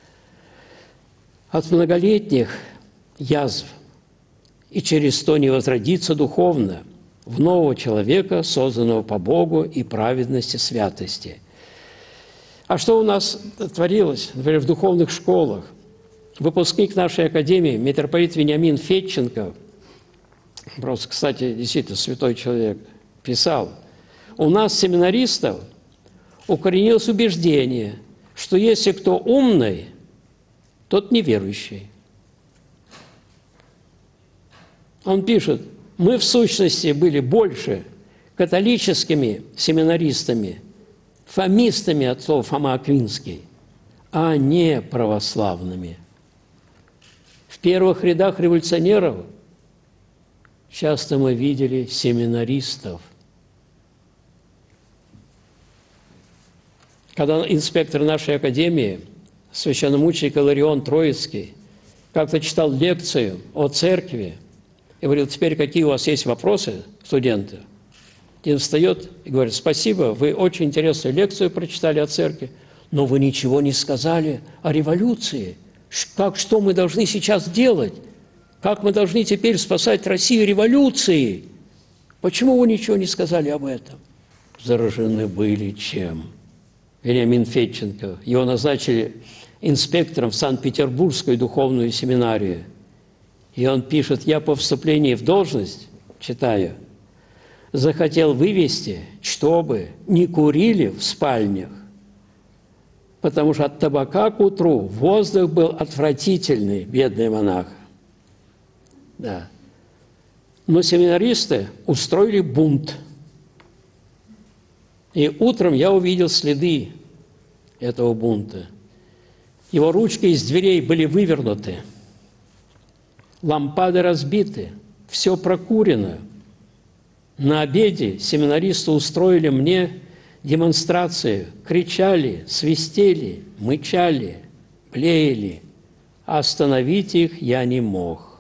От многолетних язв и через то не возродиться духовно в нового человека, созданного по Богу и праведности, святости». А что у нас творилось, например, в духовных школах? Выпускник нашей академии, митрополит Вениамин Федченко, просто, кстати, действительно святой человек, писал: «У нас, семинаристов, укоренилось убеждение, что если кто умный, тот неверующий». Он пишет: «Мы, в сущности, были больше католическими семинаристами, фомистами от слова Фома Аквинский, а не православными. В первых рядах революционеров часто мы видели семинаристов». Когда инспектор нашей академии, священномученик Иларион Троицкий, как-то читал лекцию о церкви и говорил: «Теперь какие у вас есть вопросы, студенты?» Один встает и говорит: «Спасибо, вы очень интересную лекцию прочитали о церкви, но вы ничего не сказали о революции. Как, что мы должны сейчас делать? Как мы должны теперь спасать Россию революцией? Почему вы ничего не сказали об этом?» Заражены были чем? Вениамин Федченко. Его назначили инспектором в Санкт-Петербургскую духовную семинарию. И он пишет: «Я по вступлении в должность, читаю, захотел вывести, чтобы не курили в спальнях, потому что от табака к утру воздух был отвратительный, бедный монах». Да. Но семинаристы устроили бунт. И утром я увидел следы этого бунта. Его ручки из дверей были вывернуты, лампады разбиты, все прокурено. На обеде семинаристы устроили мне демонстрацию, кричали, свистели, мычали, блеяли. Остановить их я не мог.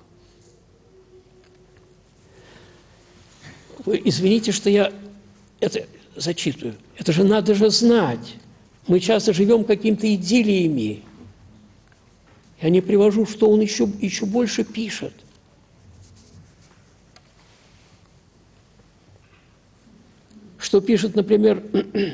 Вы извините, что я это зачитываю. Это же надо же знать. Мы часто живем какими-то идиллиями. Я не привожу, что он еще, еще больше пишет. Что пишет, например,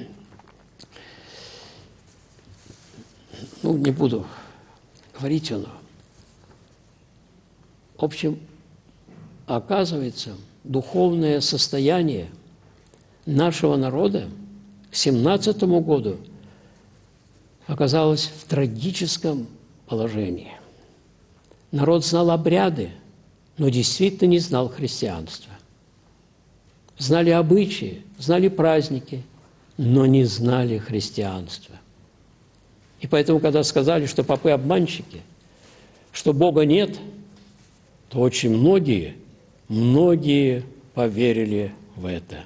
ну, не буду говорить оно. В общем, оказывается, духовное состояние нашего народа к семнадцатому году оказалось в трагическом положении. Народ знал обряды, но действительно не знал христианства. Знали обычаи, знали праздники, но не знали христианства. И поэтому, когда сказали, что попы обманщики, что Бога нет, то очень многие, многие поверили в это.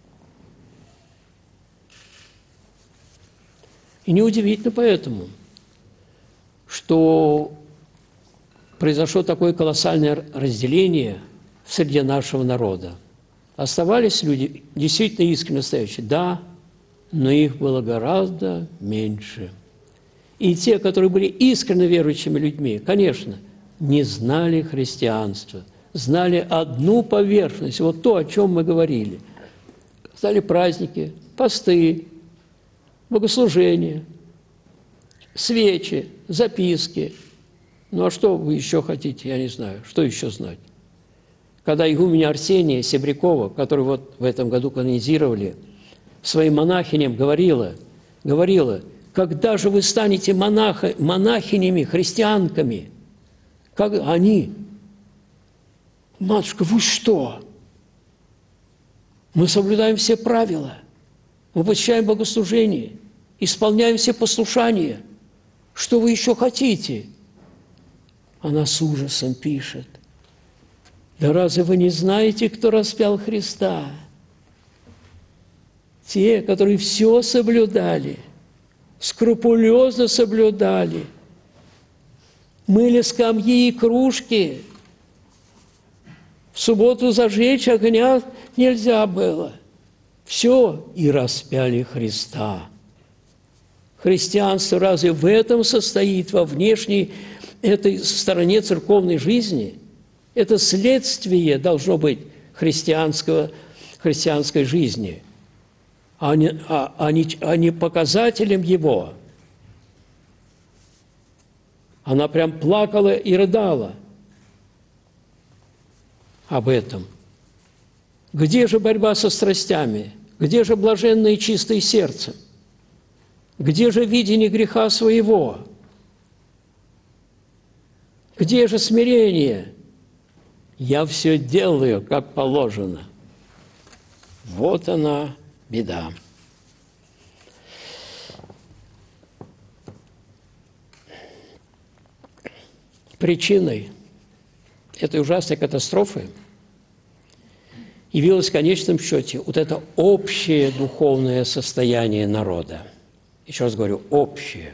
И неудивительно поэтому, что произошло такое колоссальное разделение среди нашего народа. Оставались люди действительно искренне настоящие, да, но их было гораздо меньше. И те, которые были искренне верующими людьми, конечно, не знали христианства, знали одну поверхность, вот то, о чем мы говорили. Знали праздники, посты, богослужения, свечи, записки. Ну, а что вы еще хотите, я не знаю, что еще знать? Когда игуменя Арсения Себрякова, которую вот в этом году канонизировали, своим монахиням говорила, говорила, когда же вы станете монаха, монахинями, христианками? Как они? Матушка, вы что? Мы соблюдаем все правила, мы посещаем богослужение, исполняем все послушания. Что вы еще хотите? Она с ужасом пишет. Да разве вы не знаете, кто распял Христа? Те, которые все соблюдали, скрупулезно соблюдали, мыли скамьи и кружки. В субботу зажечь огня нельзя было. Все, и распяли Христа. Христианство разве в этом состоит, во внешней этой стороне церковной жизни? Это следствие должно быть христианского, христианской жизни, а не, а, а, не, а не показателем его. Она прям плакала и рыдала об этом. Где же борьба со страстями? Где же блаженное и чистое сердце? Где же видение греха своего? Где же смирение? Я все делаю, как положено. Вот она, беда. Причиной этой ужасной катастрофы явилось в конечном счете вот это общее духовное состояние народа. Еще раз говорю, общее.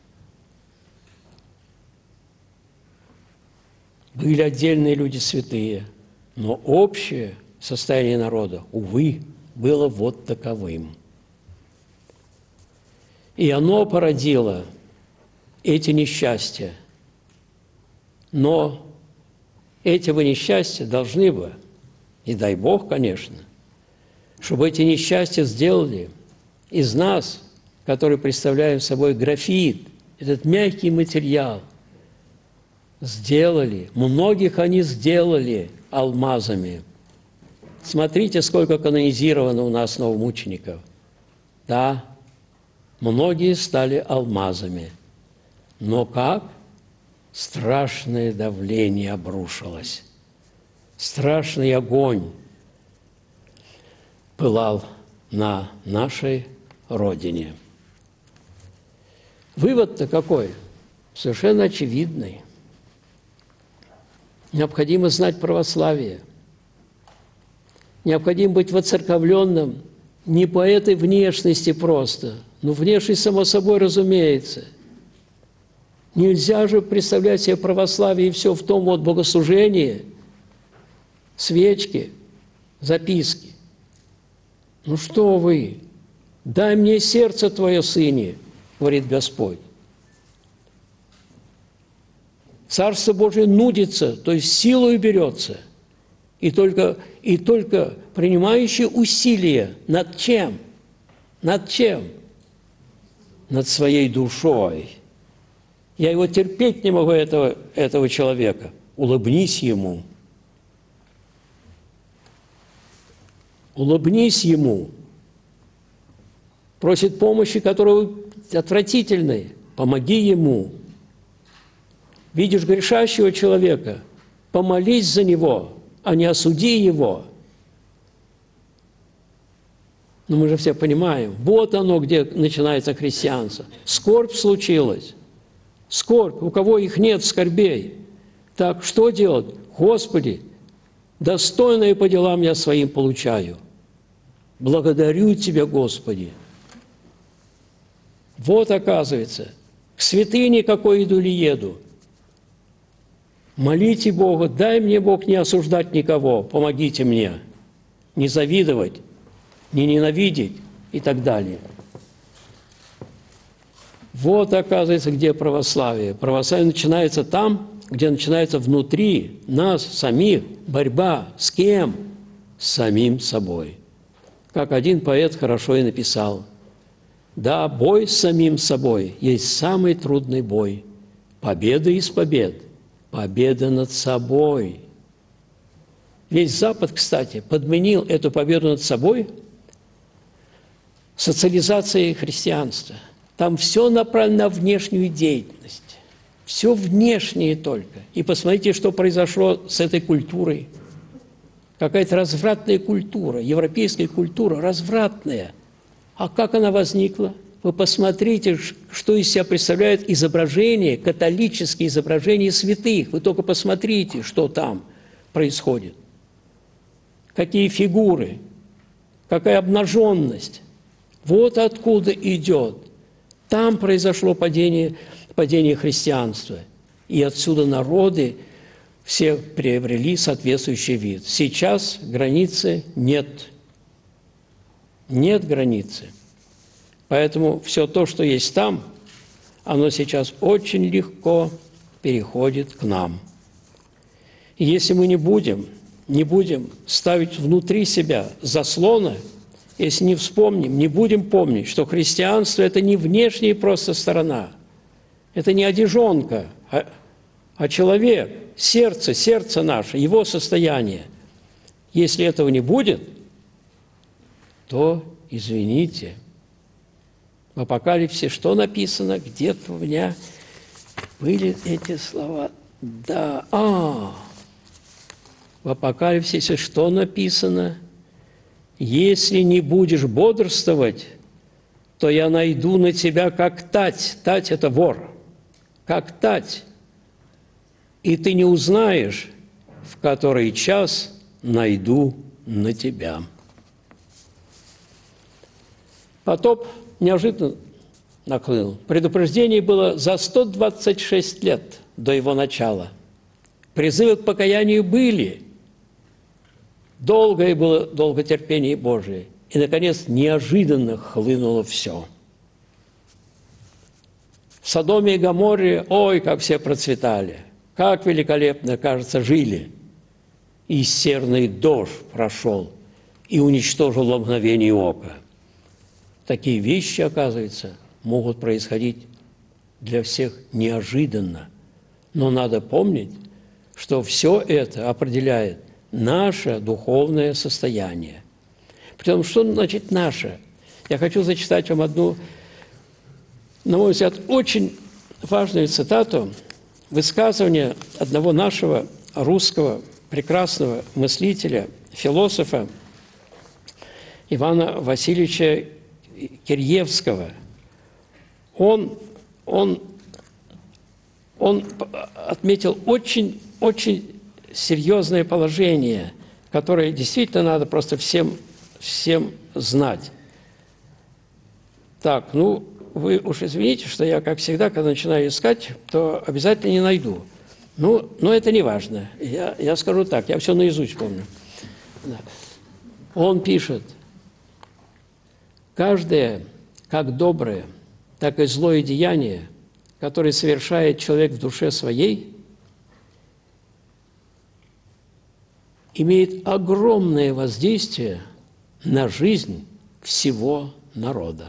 Были отдельные люди святые, но общее состояние народа, увы, было вот таковым. И оно породило эти несчастья. Но эти бы несчастья должны бы, и дай Бог, конечно, чтобы эти несчастья сделали из нас, которые представляем собой графит, этот мягкий материал, сделали, многих они сделали алмазами. Смотрите, сколько канонизировано у нас новомучеников. Да, многие стали алмазами. Но как? Страшное давление обрушилось. Страшный огонь пылал на нашей Родине. Вывод-то какой? Совершенно очевидный. Необходимо знать православие. Необходимо быть воцерковленным не по этой внешности просто, но внешность, само собой, разумеется. Нельзя же представлять себе православие и все в том вот богослужении, свечки, записки. Ну что вы? Дай мне сердце твое, сыне, говорит Господь. Царство Божие нудится, то есть силою берется. И только, и только принимающие усилия над чем? Над чем? Над своей душой. Я его терпеть не могу, этого, этого человека. Улыбнись ему. улыбнись ему. Просит помощи, которая отвратительная, помоги ему. Видишь грешащего человека, помолись за него, а не осуди его. Но мы же все понимаем, вот оно, где начинается христианство. Скорбь случилась. Скорбь. У кого их нет скорбей? Так что делать? Господи, достойное по делам я своим получаю. Благодарю Тебя, Господи. Вот, оказывается, к святыне какой иду ли еду. Молите Бога, дай мне, Бог, не осуждать никого, помогите мне, не завидовать, не ненавидеть и так далее. Вот, оказывается, где православие. Православие начинается там, где начинается внутри нас самих борьба. С кем? С самим собой. Как один поэт хорошо и написал. Да, бой с самим собой есть самый трудный бой. Победа из побед. Победа над собой. Весь Запад, кстати, подменил эту победу над собой социализацией христианства. Там все направлено на внешнюю деятельность. Все внешнее только. И посмотрите, что произошло с этой культурой. Какая-то развратная культура, европейская культура развратная. А как она возникла? Вы посмотрите, что из себя представляют изображения, католические изображения святых. Вы только посмотрите, что там происходит. Какие фигуры, какая обнаженность. Вот откуда идет. Там произошло падение, падение христианства. И отсюда народы все приобрели соответствующий вид. Сейчас границы нет. Нет границы. Поэтому все то, что есть там, оно сейчас очень легко переходит к нам. И если мы не будем, не будем ставить внутри себя заслоны, если не вспомним, не будем помнить, что христианство – это не внешняя просто сторона, это не одежонка, а, а человек, сердце, сердце наше, его состояние. Если этого не будет, то, извините, в Апокалипсисе что написано? Где-то у меня были эти слова. Да, а, в Апокалипсисе что написано? Если не будешь бодрствовать, то я найду на тебя как тать. Тать – это вор. Как тать. И ты не узнаешь, в который час найду на тебя. Потоп неожиданно наклынул. Предупреждение было за сто двадцать шесть лет до его начала. Призывы к покаянию были. Долгое было долготерпение Божие. И, наконец, неожиданно хлынуло все. В Содоме и Гоморре, ой, как все процветали, как великолепно, кажется, жили. И серный дождь прошел и уничтожил во мгновение ока. Такие вещи, оказывается, могут происходить для всех неожиданно. Но надо помнить, что все это определяет наше духовное состояние. Притом, что значит «наше»? Я хочу зачитать вам одну, на мой взгляд, очень важную цитату, высказывание одного нашего русского прекрасного мыслителя, философа Ивана Васильевича Кирьевского. Он, он, он отметил очень, очень серьезное положение, которое действительно надо просто всем, всем знать. Так, ну, вы уж извините, что я, как всегда, когда начинаю искать, то обязательно не найду. Ну, но это не важно. Я, я скажу так, я все наизусть помню. Да. Он пишет: каждое, как доброе, так и злое деяние, которое совершает человек в душе своей, имеет огромное воздействие на жизнь всего народа.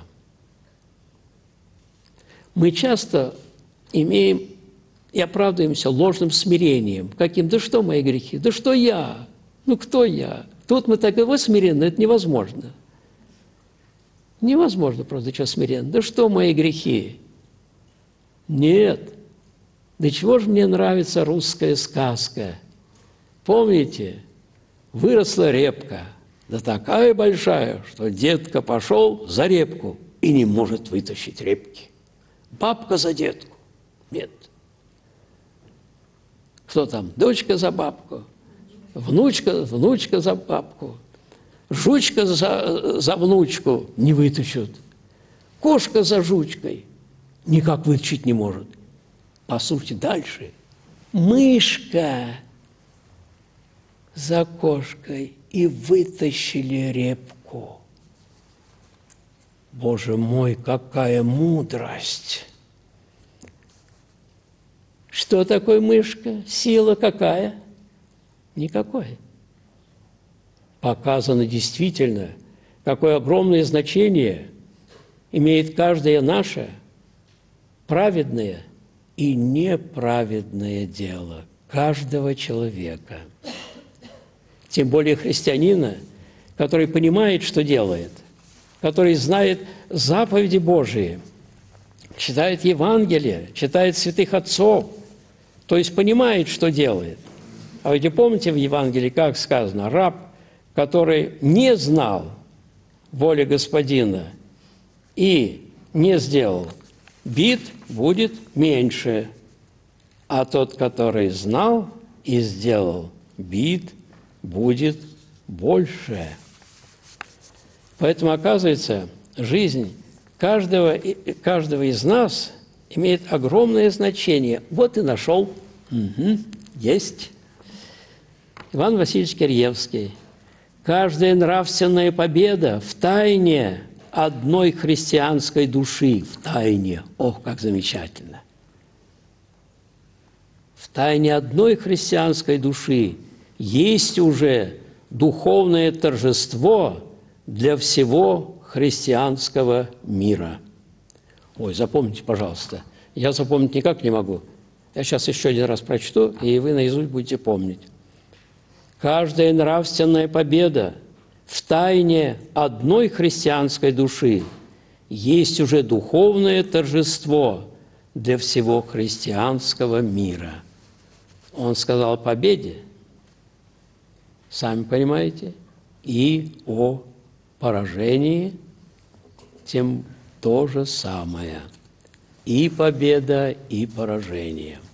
Мы часто имеем и оправдываемся ложным смирением. Каким? Да что мои грехи? Да что я? Ну кто я? Тут мы так его смиренно, это невозможно. Невозможно просто что смиренно. Да что мои грехи? Нет. Да чего же мне нравится русская сказка? Помните, выросла репка, да такая большая, что детка пошел за репку и не может вытащить репки. Бабка за детку. Нет. Кто там? Дочка за бабку, внучка, внучка за бабку, жучка за, за внучку не вытащит. Кошка за жучкой никак вытащить не может. Послушайте дальше. Мышка за кошкой и вытащили репку. Боже мой, какая мудрость! Что такое мышка? Сила какая? Никакой. Показано действительно, какое огромное значение имеет каждое наше праведное и неправедное дело каждого человека. Тем более христианина, который понимает, что делает, который знает заповеди Божии, читает Евангелие, читает святых отцов, то есть понимает, что делает. А вы помните в Евангелии, как сказано, раб, который не знал воли Господина и не сделал, бит будет меньше, а тот, который знал и сделал, бит будет больше. Поэтому, оказывается, жизнь каждого, каждого из нас имеет огромное значение. Вот и нашел. Угу, есть. Иван Васильевич Кирьевский. Каждая нравственная победа в тайне одной христианской души. В тайне. Ох, как замечательно. В тайне одной христианской души есть уже духовное торжество для всего христианского мира. Ой, запомните, пожалуйста. Я запомнить никак не могу. Я сейчас еще один раз прочту, и вы наизусть будете помнить. Каждая нравственная победа в тайне одной христианской души есть уже духовное торжество для всего христианского мира. Он сказал о победе, сами понимаете, и о поражении тем то же самое. И победа, и поражение.